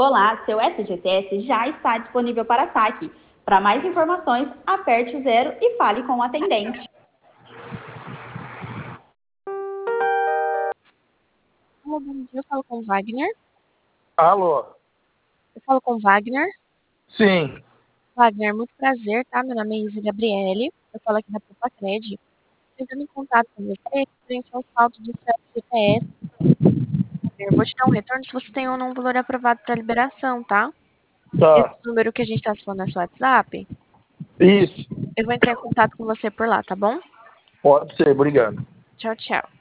Olá, seu SGTS já está disponível para saque. Para mais informações, aperte o 0 e fale com o atendente. Alô, bom dia, eu falo com o Wagner. Alô? Eu falo com o Wagner. Sim. Wagner, muito prazer, tá? Meu nome é Isa Gabriele. Eu falo aqui da Propacred. Entrando em contato com você, frente ao saldo do seu FGTS. Eu vou te dar um retorno se você tem ou não um valor aprovado para liberação, tá? Esse Tá. número que a gente tá falando é seu WhatsApp. Isso. Eu vou entrar em contato com você por lá, tá bom? Pode ser, obrigado. Tchau, tchau.